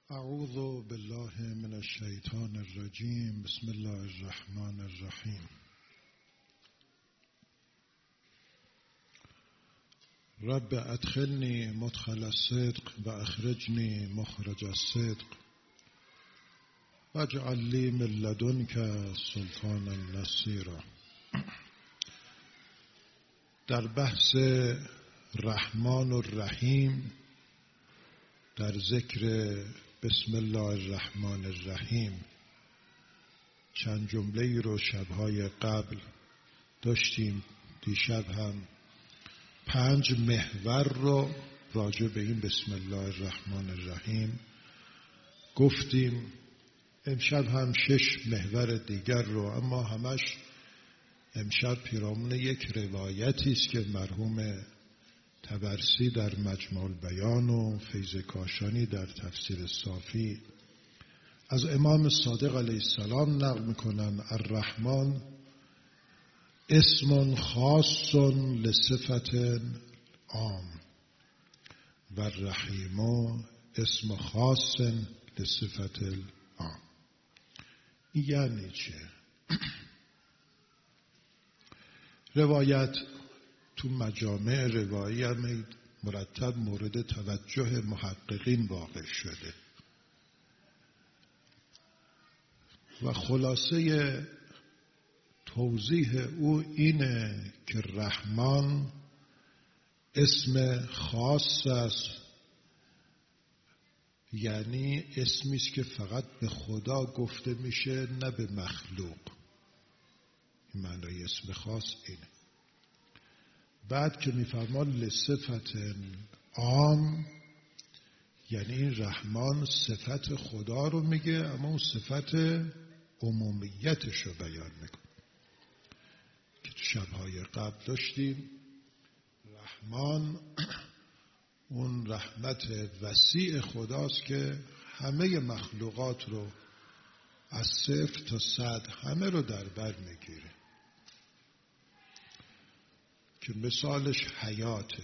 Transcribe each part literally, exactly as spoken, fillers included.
اعوذ بالله من الشیطان الرجیم. بسم الله الرحمن الرحیم. رب ادخلنی مدخل الصدق و اخرجنی مخرج الصدق واجعل لی من لدنک سلطانا نصیرا. در بحث رحمان و رحیم، در ذکر بسم الله الرحمن الرحیم، چند جمله رو شبهای قبل داشتیم. دیشب هم پنج محور رو راجع به این بسم الله الرحمن الرحیم گفتیم. امشب هم شش محور دیگر رو، اما همش امشب پیرامون یک روایتی است که مرحوم طبرسی در مجموع البیان و فیض کاشانی در تفسیر صافی از امام صادق علیه السلام نقل میکنن: الرحمن اسم خاص لصفت عام و الرحیم اسم خاص لصفت العام. یعنی چه؟ روایت تو مجامع روایی هم مرتب مورد توجه محققین واقع شده و خلاصه توضیح او اینه که رحمان اسم خاص است، یعنی اسمی است که فقط به خدا گفته میشه، نه به مخلوق. این معنای اسم خاص اینه. بعد که میفرمان لصفت عام، یعنی این رحمان صفت خدا رو میگه، اما اون صفت عمومیتش رو بیان میکنه که تو شبهای قبل داشتیم. رحمان اون رحمت وسیع خداست که همه مخلوقات رو از صفر تا صد همه رو در بر میگیره، که مثالش حیاته.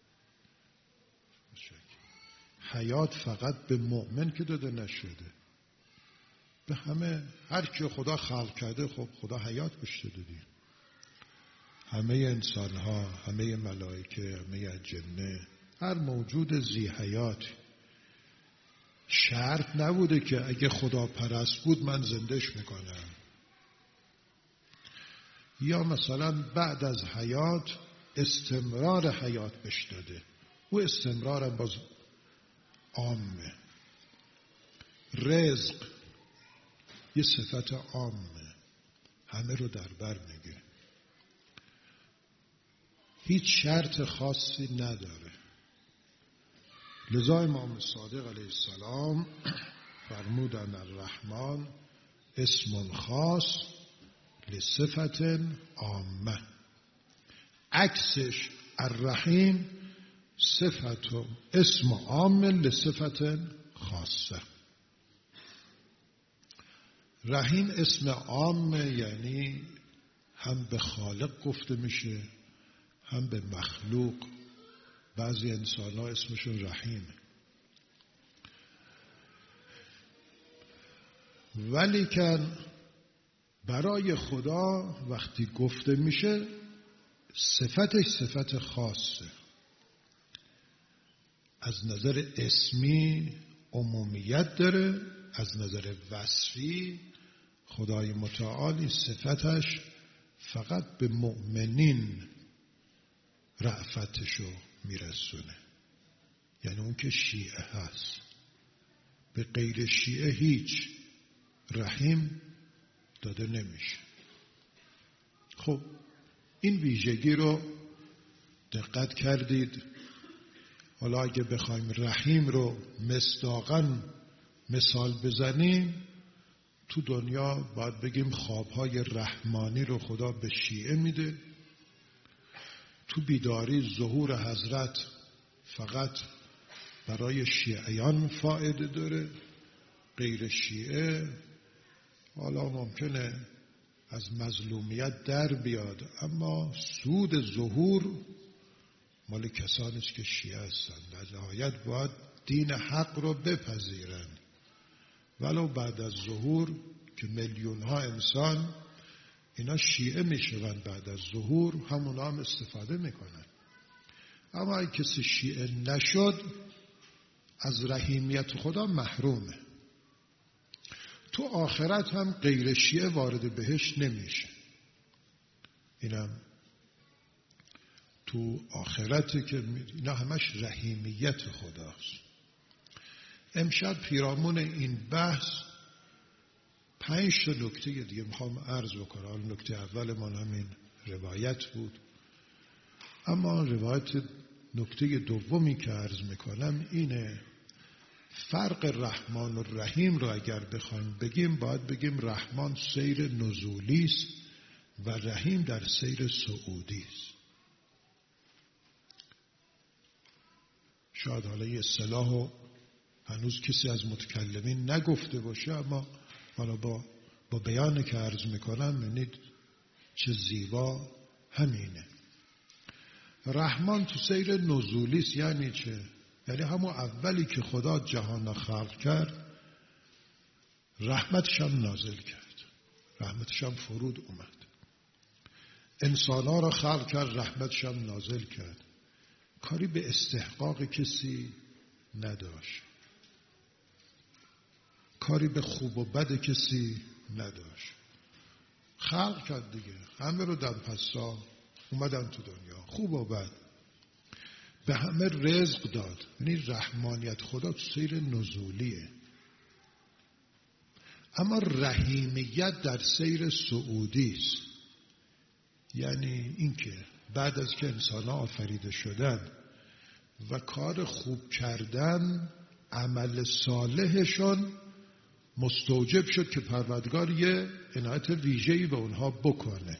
حیات فقط به مؤمن که داده نشده، به همه، هر کی خدا خلق کرده خب خدا حیات بهش داده. همه انسان ها، همه ملائکه، همه جنه، هر موجود ذی حیات. شرط نبوده که اگه خدا پرست بود من زندش میکنم، یا مثلا بعد از حیات استمرار حیات بهش داده. او استمرار هم باز عامه. رزق یه صفت عامه، همه رو در بر میگه، هیچ شرط خاصی نداره. لذا امام صادق علیه السلام فرمودن الرحمن اسم خاص لصفت عامه. عکسش الرحیم صفت و اسم عام لصفت خاصه. رحیم اسم عامه، یعنی هم به خالق گفته میشه هم به مخلوق. بعضی انسان ها اسمشون رحیمه، ولیکن برای خدا وقتی گفته میشه صفتش صفت خاصه. از نظر اسمی عمومیت داره، از نظر وصفی خدای متعالی صفتش فقط به مؤمنین رأفتشو میرسونه، یعنی اون که شیعه هست. به غیر شیعه هیچ رحیم داده نمیشه. خب این ویژگی رو دقت کردید؟ حالا اگه بخوایم رحیم رو مصداقاً مثال بزنیم، تو دنیا باید بگیم خوابهای رحمانی رو خدا به شیعه میده. تو بیداری ظهور حضرت فقط برای شیعیان فایده داره، غیر شیعه حالا ممکنه از مظلومیت در بیاد، اما سود ظهور مال کسانی است که شیعه هستند. در نهایت باید دین حق رو بپذیرند، ولو بعد از ظهور که میلیون ها انسان اینا شیعه میشوند بعد از ظهور، همونا هم استفاده میکنن. اما اگه کسی شیعه نشد از رحیمیت خدا محرومه. تو آخرت هم غیر شیعه وارد بهشت نمیشه. اینم تو آخرت که اینا همش رحیمیت خداست. امشب پیرامون این بحث پنج تا نکته دیگه میخوام عرض بکنم. نکته اول من همین روایت بود، اما روایت نکته دومی که عرض میکنم اینه، فرق رحمان و رحیم رو اگر بخوایم بگیم باید بگیم رحمان سیر نزولی است و رحیم در سیر صعودی است. شاید حالا یه اصطلاحو هنوز کسی از متکلمین نگفته باشه، اما حالا با با بیانی که عرض میکنم ببینید چه زیبا همینه. رحمان تو سیر نزولی است. یعنی چه؟ یعنی همون اولی که خدا جهان خلق کرد رحمتش هم نازل کرد، رحمتش هم فرود اومد. انسان‌ها را خلق کرد، رحمتش هم نازل کرد. کاری به استحقاق کسی نداشت، کاری به خوب و بد کسی نداشت. خلق کرد دیگه، همه رو دم پسا اومدن تو دنیا، خوب و بد، به همه رزق داد. یعنی رحمانیت خدا تو سیر نزولیه. اما رحیمیت در سیر صعودی است. یعنی اینکه بعد از که انسان‌ها آفریده شدن و کار خوب کردن، عمل صالحشون مستوجب شد که پروردگار یه عنایت ویژه‌ای به اونها بکنه.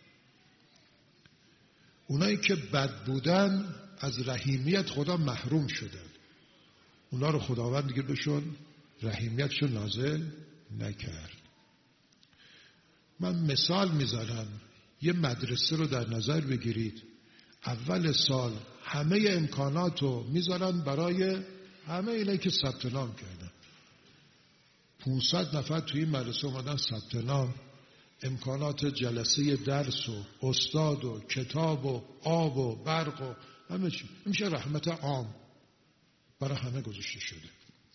اونایی که بد بودن از رحیمیت خدا محروم شدن، اونا رو خداوند دیگه بهشون رحیمیتشو نازل نکرد. من مثال میزنم، یه مدرسه رو در نظر بگیرید، اول سال همه امکانات رو میذارن برای همه اینایی که ثبت نام کردن. پانصد نفر توی این مدرسه اومدن ثبت نام، امکانات جلسه درس و استاد و کتاب و آب و برق و همه چی. میشه رحمت عام برای همه گذاشته شده.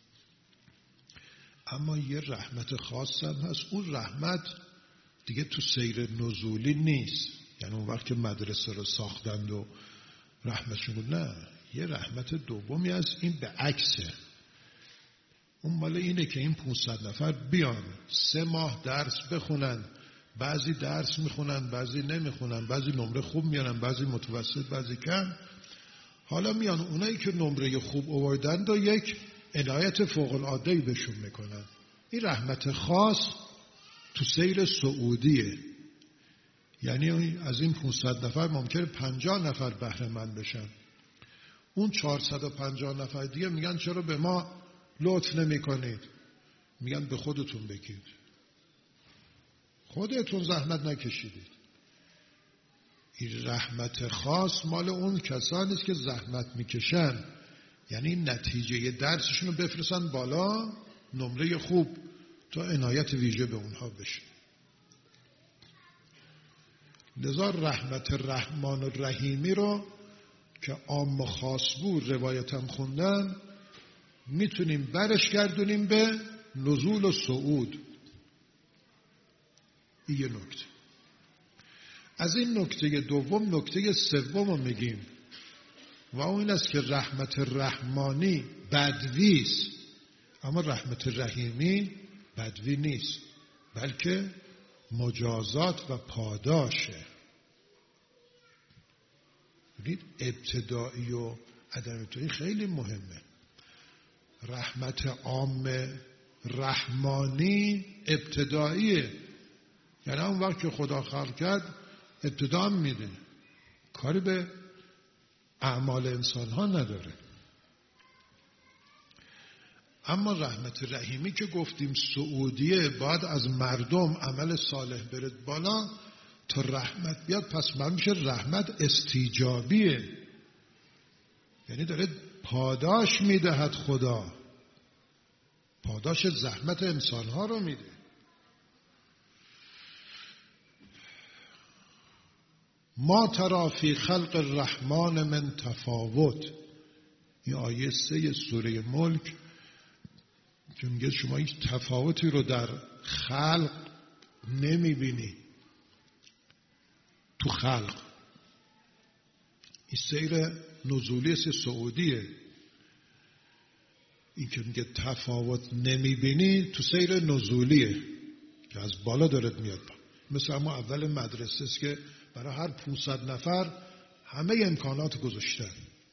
اما یه رحمت خاص هم هست. اون رحمت دیگه تو سیر نزولی نیست. یعنی اون وقت که مدرسه رو ساختند و رحمتشون بود، نه، یه رحمت دومی هست. این به عکسه. اون مال اینه که این پانصد نفر بیان سه ماه درس بخونن. بعضی درس میخونن، بعضی نمیخونن، بعضی نمره خوب میارن، بعضی متوسط، بعضی کم. حالا میان اونایی که نمره خوب آوردن و یک عنایت فوق العاده‌ای بهشون میکنن. این رحمت خاص تو سیر صعودیه. یعنی از این پانصد نفر ممکنه پنجاه نفر بهره مند بشن. اون چهارصد و پنجاه نفر دیگه میگن چرا به ما لطف نمی کنید؟ میگن به خودتون بگید، خودتون زحمت نکشیدید. این رحمت خاص مال اون کسانی است که زحمت میکشن. یعنی نتیجه درسشون رو بفرستن بالا، نمره خوب، تا عنایت ویژه به اونها بشه. لذا رحمت رحمان و رحیمی رو که عام و خاص بود روایتم خوندن، میتونیم برش گردونیم به نزول و صعود. این یه نکته. از این نکته دوم نکته سوم رو میگیم و اون این است که رحمت رحمانی بدوی است، اما رحمت رحیمی بدوی نیست، بلکه مجازات و پاداشه. ببینید ابتدایی و عدم ابتدایی خیلی مهمه. رحمت عام رحمانی ابتداییه. یعنی اون وقت که خدا خلق کرد ابتدا میده، کاری به اعمال انسان ها نداره. اما رحمت رحیمی که گفتیم صعودیه، باید از مردم عمل صالح برد بالا تا رحمت بیاد. پس من میشه رحمت استیجابیه، یعنی داره پاداش میدهد خدا. پاداش زحمت انسانها رو میده. ما تری فی خلق الرحمن من تفاوت. این آیه سه سوره ملک که میگه شما هیچ تفاوتی رو در خلق نمیبینی. تو خلق این سیر نزولی سی سعودیه. این که میگه تفاوت نمیبینی تو سیر نزولیه که از بالا دارد میاد. مثل اما اول مدرسه است که برای هر پانصد نفر همه امکانات گذاشتن.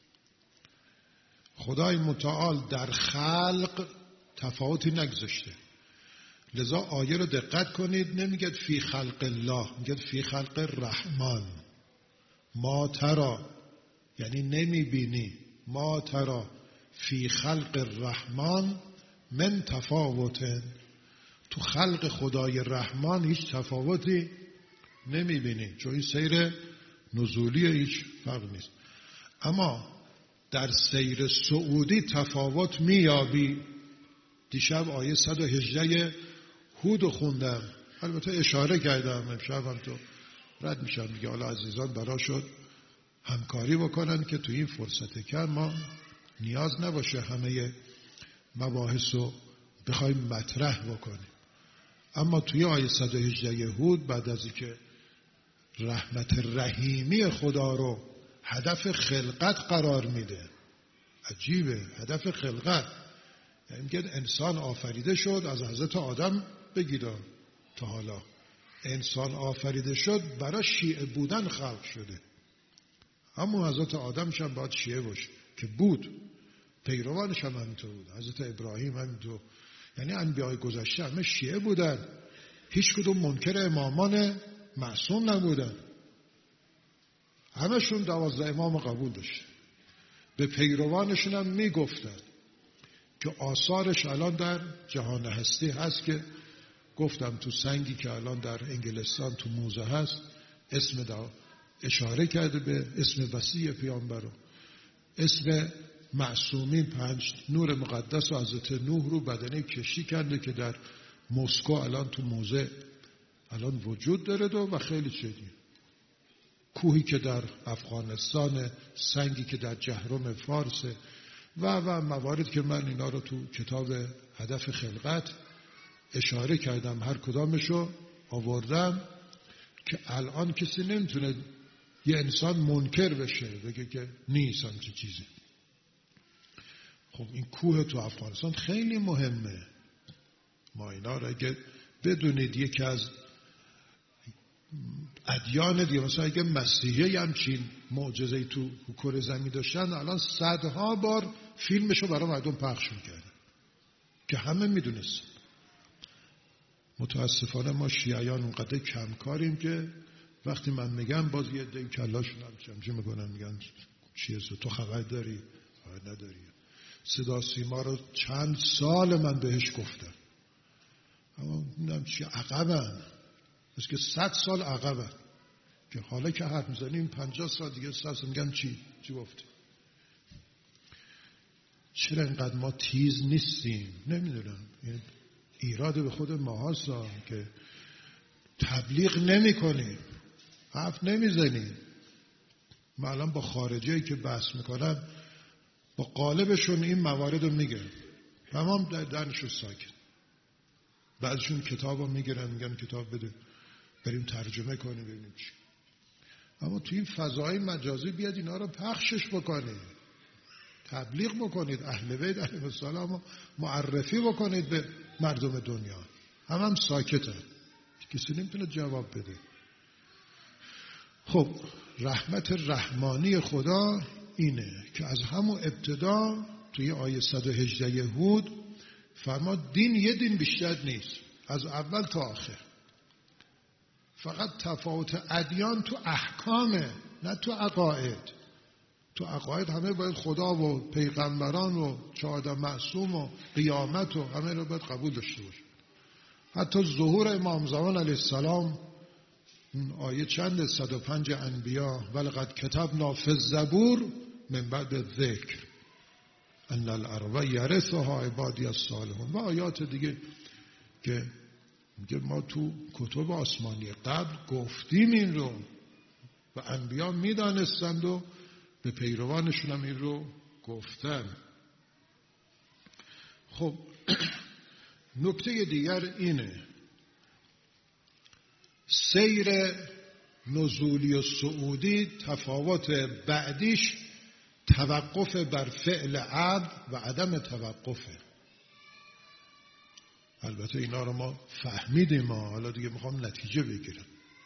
خدای متعال در خلق تفاوتی نگذاشته. لذا آیه رو دقت کنید، نمیگه فی خلق الله، میگه فی خلق الرحمن. ما تری یعنی نمیبینی، ما تری فی خلق الرحمن من تفاوت. تو خلق خدای رحمان هیچ تفاوتی نمیبینی، چون این سیر نزولی هیچ فرق نیست. اما در سیر سعودی تفاوت میابی. دیشب آیه صد و هجده هود خوندم، البته اشاره کردم، امشب هم تو رد میشم دیگه. حالا عزیزان برا شد همکاری بکنن که تو این فرصت کم ما نیاز نباشه همه مباحث رو بخوایم مطرح بکنیم. اما توی آیه صد و هجده هود بعد از اینکه رحمت رحیمی خدا رو هدف خلقت قرار میده، عجیبه، هدف خلقت، یعنی میگه انسان آفریده شد، از حضرت آدم بگید تا حالا انسان آفریده شد برای شیعه بودن خلق شده. اما حضرت آدمش هم باید شیعه باشه که بود، پیروانش هم همینطور بود، حضرت ابراهیم همینطور. یعنی انبیاء گذشته همه شیعه بودن، هیچ کدوم منکر امامان معصوم نبودن، همشون دوازده امام قبول داشت. به پیروانشون هم میگفتن که آثارش الان در جهان هستی هست، که گفتم تو سنگی که الان در انگلستان تو موزه هست اسم دا اشاره کرده به اسم وسیع پیامبر، اسم معصومین، پنج نور مقدس و حضرت نوح رو بدنه کشتی کرده که در مسکو الان تو موزه الان وجود داره دو و خیلی چیزی. کوهی که در افغانستان، سنگی که در جهرم فارس و و موارد که من اینا رو تو کتاب هدف خلقت اشاره کردم، هر کدامشو آوردم که الان کسی نمیتونه یه انسان منکر بشه بگه که نیست همچین چیزی. خب این کوه تو افغانستان خیلی مهمه. ما اینا رو اگه بدونید یکی از ادیان دیگه، مثلا اگه مسیحی همچین معجزه‌ای تو کره زمین داشتن، الان صدها بار فیلمشو برای مردم پخش میکردن که همه میدونستن. متاسفانه ما شیعیان اونقدر کمکاریم که وقتی من میگم باز یه عده کلاشون هم چمچه میکنن، میگن چیه تو خبر داری؟ خبر نداری. صدا سیما رو چند سال من بهش گفتم، اما نمیدونم چی عقبن، مثل که صد سال عقبن، که حالا که حرف میزنیم پنجاه سال دیگه صد سال میگن چی؟ چی گفتی؟ چرا اینقدر ما تیز نیستیم؟ نمیدونم، این ایراد به خود ما هست که تبلیغ نمی کنیم، حرف نمیزنیم. من الان با خارجی که بحث میکنم با قالبشون این موارد رو میگن، تمام در درنشون ساکت. بعضشون کتاب رو میگیرن میگن کتاب بده بریم ترجمه کنیم ببینیم چی. اما توی این فضای مجازی بیاد اینا رو پخشش بکنید، تبلیغ بکنید، اهل بیت علیهم السلام معرفی بکنید به مردم دنیا. هم هم ساکتن، کسی نمیتونه جواب بده. خب رحمت رحمانی خدا اینه که از همون ابتدا توی آیه صد و هجده هود فرماد دین یه دین بیشتر نیست، از اول تا آخر. فقط تفاوت ادیان تو احکامه، نه تو عقاید. تو عقاید همه باید خدا و پیغمبران و چهارده معصوم و قیامت و همه رو باید قبول داشته باشه. حتی ظهور امام زمان علیه السلام، اون آیه چند صد و پنج انبیا ولقد کتبنا فی الزبور من بعد ذکر، ان الارض یرثها عبادی الصالحون و آیات دیگه که میگه ما تو کتب آسمانی قبل گفتیم این رو و انبیا میدانستند و به پیروانشون هم این رو گفتن. خب نکته دیگر اینه، سیر نزولی و صعودی تفاوت بعدیش توقف بر فعل عبد و عدم توقفه. البته اینا رو ما فهمیدیم، ما حالا دیگه میخوام نتیجه بگیرم.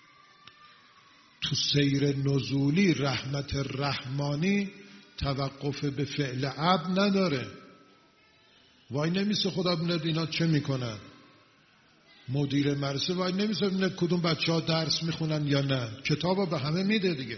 تو سیر نزولی رحمت رحمانی توقف به فعل عبد نداره. وای نمیسه خدا ببیند اینا چه میکنن، مدیر مدرسه وای نمیسه ببیند کدوم بچه ها درس میخونن یا نه، کتابا به همه میده دیگه.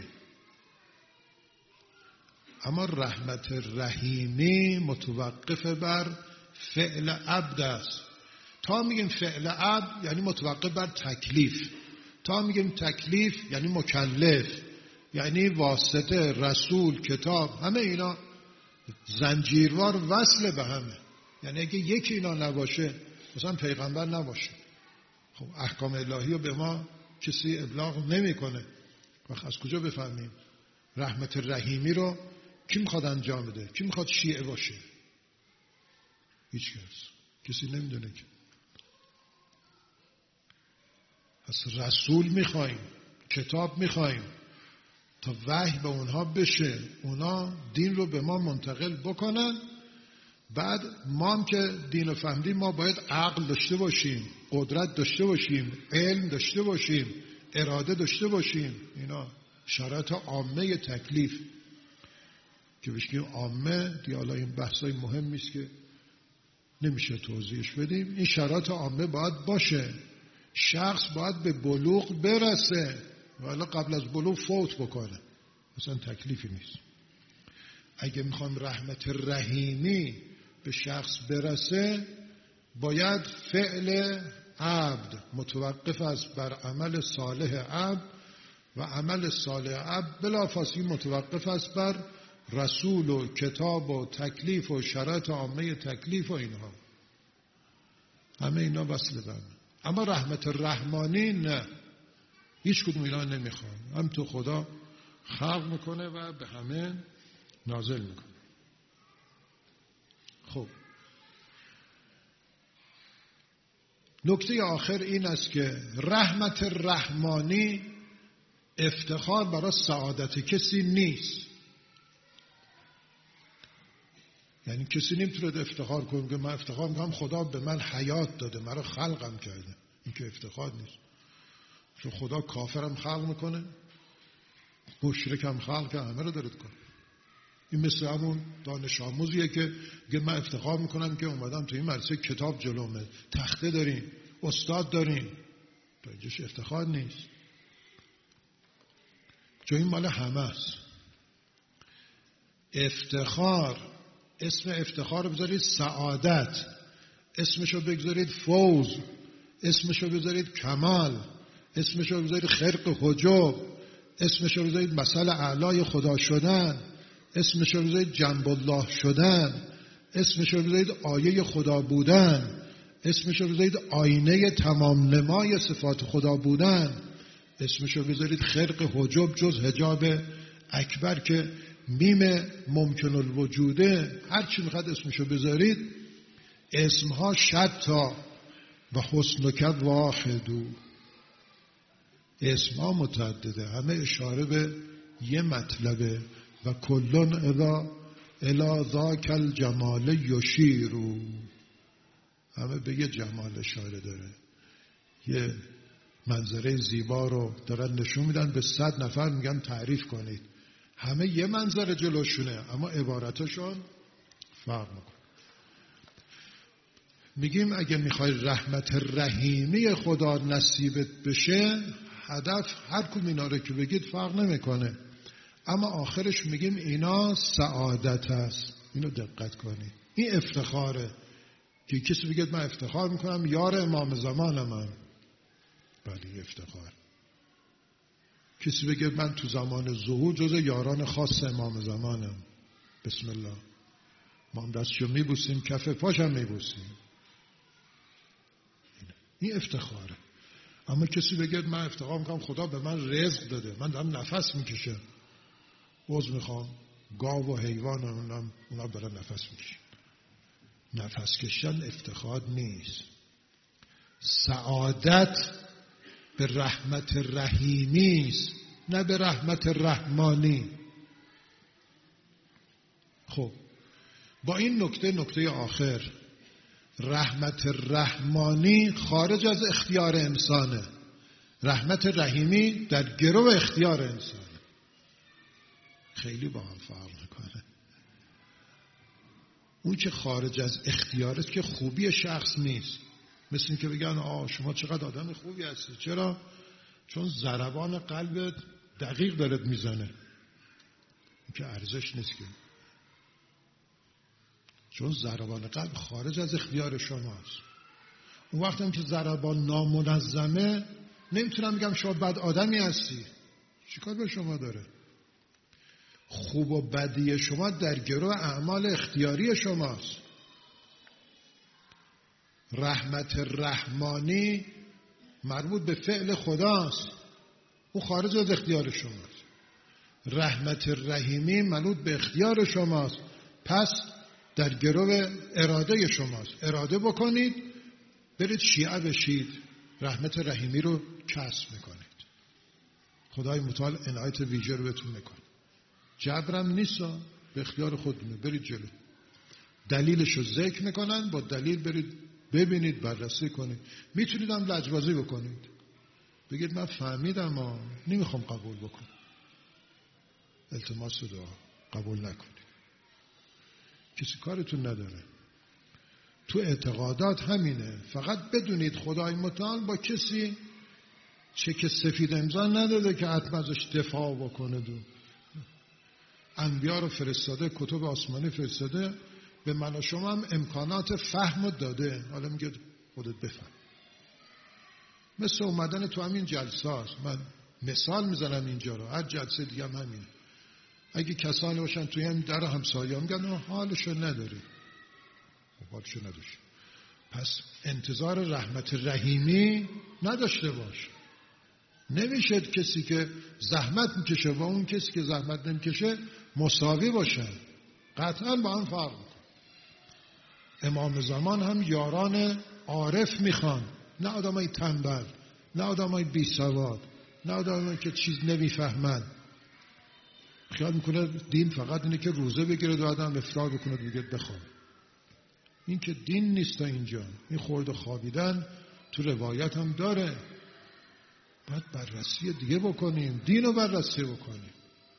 اما رحمت رحیمی متوقف بر فعل عبد است. تا میگیم فعل عبد یعنی متوقف بر تکلیف، تا میگیم تکلیف یعنی مکلف، یعنی واسطه، رسول، کتاب، همه اینا زنجیروار وصل به همه. یعنی اگه یکی اینا نباشه مثلا پیغمبر نباشه، خب احکام الهی رو به ما کسی ابلاغ نمیکنه. وقت از کجا بفهمیم رحمت رحیمی رو کی میخواد انجام بده؟ کی میخواد شیعه باشه؟ هیچ کس کسی نمیدونه که. پس رسول میخوایم، کتاب میخوایم تا وحی به اونها بشه، اونا دین رو به ما منتقل بکنن. بعد ما هم که دین رو فهمیدیم ما باید عقل داشته باشیم، قدرت داشته باشیم، علم داشته باشیم، اراده داشته باشیم. اینا شرایط عامه تکلیف که بشکیم عامه دیگه. حالا این بحثای مهمی است که نمیشه توضیحش بدیم. این شرایط عامه باید باشه. شخص باید به بلوغ برسه ولی قبل از بلوغ فوت بکنه، مثلا تکلیفی نیست. اگه میخوام رحمت رحیمی به شخص برسه باید فعل عبد متوقف است بر عمل صالح عبد و عمل صالح عبد بلافاصله متوقف است بر رسول و کتاب و تکلیف و شرایط عامه تکلیف و اینها. همه اینا وصل به هم. اما رحمت رحمانی نه، هیچ کدوم اینا نمیخواد. هم تو خدا خلق میکنه و به همه نازل میکنه. خب نکته آخر این است که رحمت رحمانی افتخار برای سعادت کسی نیست. یعنی کسی نمیتونه افتخار کنه که من افتخار میکنم خدا به من حیات داده، مرا خلقم کرده. این که افتخار نیست. چون خدا کافرم خلق میکنه، مشرکم خلق که همه رو داره کنه. این مثل همون دانش آموزیه که میگه من افتخار میکنم که اومدم تو این مدرسه کتاب جلومه، تخته دارین، استاد دارین. تو اینجاش افتخار نیست، چون این مال همه است. افتخار، اسم افتخار رو بذارید سعادت، اسمشو بگذارید فوز، اسمشو بذارید کمال، اسمشو بذارید خرق حجب، اسمشو بذارید مثل اعلای خدا شدن، اسمشو بذارید جنب الله شدن، اسمشو بذارید آیه خدا بودن، اسمشو بذارید آینه تمام نمای صفات خدا بودن، اسمشو بذارید خرق حجب جز حجاب اکبر که میم ممکن الوجوده. هر چی میخواد اسمشو بذارید. اسمها شتا و حسنک واحدو. اسمها متعدده، همه اشاره به یه مطلبه و کلون الا الا ذاک الجمال یشیرو. همه به یه جمال اشاره داره، یه منظره زیبا رو دارن نشون میدن. به صد نفر میگن تعریف کنید، همه یه منظره جلوشونه اما عبارتشون فرق میکنه. میگیم اگه میخوای رحمت رحیمی خدا نصیبت بشه، هدف هر کدوم اینا رو که بگید فرق نمیکنه، اما آخرش میگیم اینا سعادت است. اینو دقت کنید. این افتخاره که کسی بگید من افتخار میکنم یار امام زمانم هم. بله افتخار. کسی بگید من تو زمان ظهور جز یاران خاص امام زمانم. بسم الله. ما هم دستشو میبوسیم، کف پاشم میبوسیم. این افتخاره. اما کسی بگه من افتخار میکنم خدا به من رزق داده، من دارم نفس میکشم، عذر میخوام، گاو و حیوان اونم اونا دارن نفس میکشن. نفس کشن افتخار نیست. سعادت به رحمت رحیمی است، نه به رحمت رحمانی. خب با این نکته نکته آخر، رحمت رحمانی خارج از اختیار انسانه، رحمت رحیمی در گرو اختیار انسانه. خیلی با هم فرق میکنه. اون که خارج از اختیاره که خوبی شخص نیست. مثل این که بگن آه شما چقدر آدم خوبی هستی. چرا؟ چون ضربان قلبت دقیق دارد میزنه. این که ارزش نیست که. چون ضربان قلب خارج از اختیار شماست. اون وقت هم که ضربان نامنظمه، نمیتونم بگم شما بد آدمی هستی. چیکار به شما داره؟ خوب و بدی شما در گرو اعمال اختیاری شماست. رحمت رحمانی مربوط به فعل خداست، او خارج از اختیار شماست. رحمت رحیمی مربوط به اختیار شماست، پس در گرو اراده شماست. اراده بکنید برید شیعه بشید، رحمت رحیمی رو کسب میکنید. خدای متعال عنایت ویژه رو بهتون میکنه. جبرم نیست، به اختیار خودتونه، برید جلو. دلیلشو ذکر میکنن، با دلیل برید ببینید، بررسی کنید. میتونید هم لجبازی بکنید، بگید من فهمیدم اما نمیخوام قبول بکنم. التماس دعا قبول نکنید، کسی کارتون نداره. تو اعتقادات همینه. فقط بدونید خدای متعال با کسی چک سفید امضا نداده که حتما ازش دفاع بکنه. دو انبیا رو فرستاده، کتب آسمانی فرستاده، به من و شما هم امکانات فهم داده. حالا میگه خودت بفهم. مثل اومدن تو همین جلسه هست. من مثال میزنم اینجا رو، هر جلسه دیگه هم همین. اگه کسانی باشن توی هم در همسایه هم میگن حالشو نداری، حالشو نداشت، پس انتظار رحمت رحیمی نداشته باش. نمیشه کسی که زحمت میکشه و اون کسی که زحمت نمیکشه مساوی باشن. قطعا با هم فرق میکنه. امام زمان هم یاران عارف میخوان، نه آدمای تنبل، نه آدمای بی سواد، نه آدمایی که چیز نمیفهمن. خیال میکنه دین فقط اینه که روزه بگیره و آدم افطار بکنه دیگه بخواب. این که دین نیست. تا اینجا این خورد خوابیدن تو روایت هم داره. باید بررسی دیگه بکنیم، دین رو بررسی بکنیم.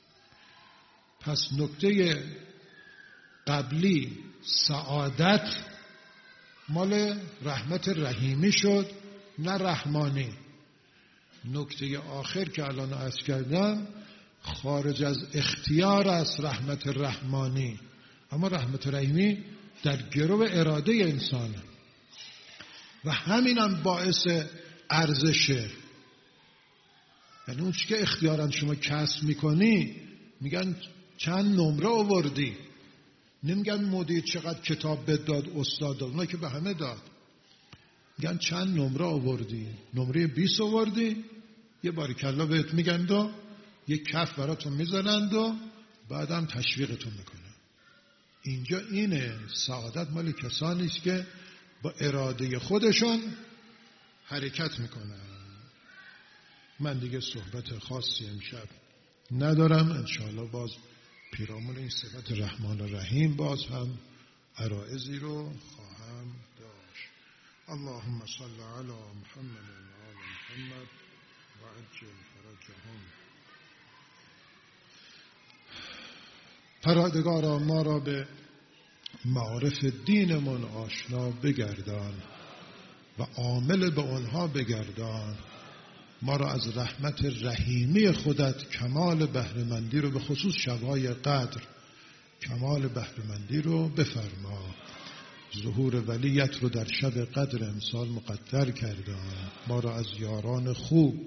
پس نکته قبلی سعادت مال رحمت رحیمی شد، نه رحمانی. نکته آخر که الان عرض کردم خارج از اختیار است، رحمت رحمانی. اما رحمت رحیمی در گرو اراده انسانه و همینم باعث ارزشه. یعنی اون چی که اختیارا شما کسب میکنی، میگن چند نمره آوردی، نمیگن مدیر چقدر کتاب بد داد، استاد داد، اونا که به همه داد. میگن چند نمره آوردی، نمره بیست آوردی، یه باریکلا بهت میگن و یه کف براتون میزنند و بعدم تشویقتون میکنن. اینجا اینه سعادت مال کسانی است که با اراده خودشون حرکت میکنن. من دیگه صحبت خاصی امشب ندارم. انشاءالله باز پیرامون این صفت رحمان و رحیم باز هم عرائضی رو خواهم داشت. اللهم صل علی محمد و آل محمد و عجل فرجهم. پروردگارا ما را به معارف دینمون آشنا بگردان و عامل به آنها بگردان. ما را از رحمت رحیمی خودت کمال بهره‌مندی رو، به خصوص شب‌های قدر کمال بهره‌مندی رو بفرما. ظهور ولیت رو در شب قدر امسال مقدر کردان. ما را از یاران خوب،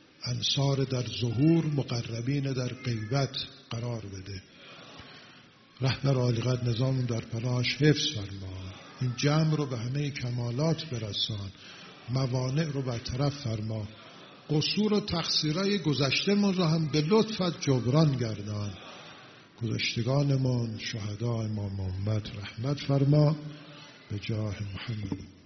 انصار در ظهور، مقربین در غیبت قرار بده. رهبر عالیقدر نظام در پناهش حفظ فرما. این جمع رو به همه کمالات برسان، موانع رو برطرف فرما، قصور و تقصیرهای گذشته‌مون رو هم به لطفت جبران گردان. گذشتگانمون شهدا امام محمد رحمت فرما به جاه محمد.